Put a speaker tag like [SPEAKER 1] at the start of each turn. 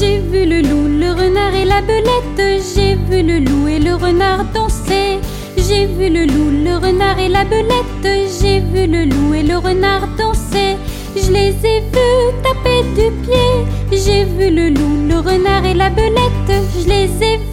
[SPEAKER 1] J'ai vu le loup, le renard et la belette. J'ai vu le loup et le renard danser. J'ai vu le loup, le renard et la belette. J'ai vu le loup et le renard danser. Je les ai vus taper du pied. J'ai vu le loup, le renard et la belette. Je les ai vus